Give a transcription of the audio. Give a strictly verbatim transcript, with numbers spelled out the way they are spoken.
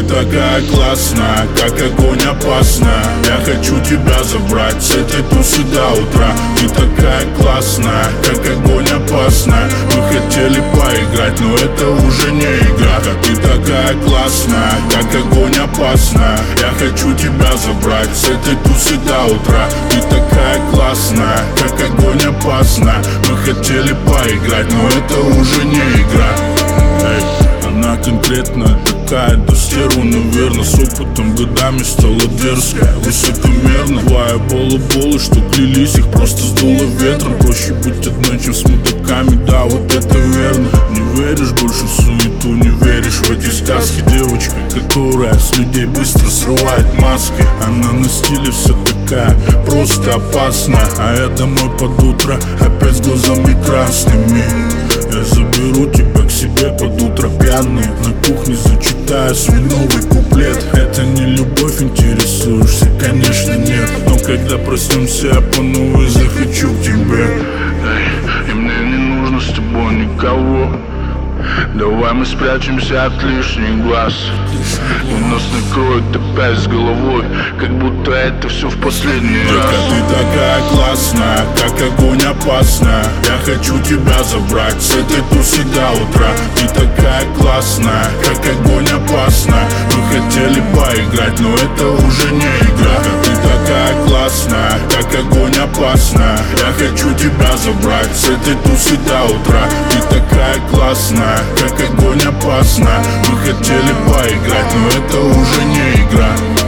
такая классная, как огонь опасная. Я хочу тебя забрать с этой тусы до утра. Ты такая классная, как огонь опасная. Мы хотели поиграть, но это уже не игра. Ты такая классная, как огонь опасная. Я хочу тебя забрать с этой тусы до утра. Ты такая классная, как огонь опасная. Мы хотели поиграть, но это уже не игра. Эй, она конкретно такая, да стерва, наверно, с опытом годами стала дерзкая, высокомерно. Твои балаболы, что клялись, их просто сдуло ветром. Проще быть одной, чем с мудаками, да, вот это верно. Не веришь больше в суету, не веришь в эти сказки. Девочка, которая с людей быстро срывает маски. Она на стиле вся такая, просто опасная. А я домой под утро, опять с глазами красными. Я заберу тебя к себе под утро пьяный. На кухне зачитаю свой новый куплет. Это не любовь, интересуешься? Конечно нет. Но когда проснемся, я по новой захочу к тебе. Эй, и мне не нужно с тобой никого. Давай мы спрячемся от лишних глаз. И нас накроет опять с головой, как будто это все в последний раз. Ты такая классная, как огонь опасная. Я хочу тебя забрать с этой тусы до утра. Ты такая классная, как огонь опасная. Мы хотели поиграть, но это уже не игра. Ты такая классная, как огонь опасная. Я хочу тебя забрать с этой тусы до утра. Ты такая классная, как огонь опасная. Мы хотели поиграть, но это уже не игра.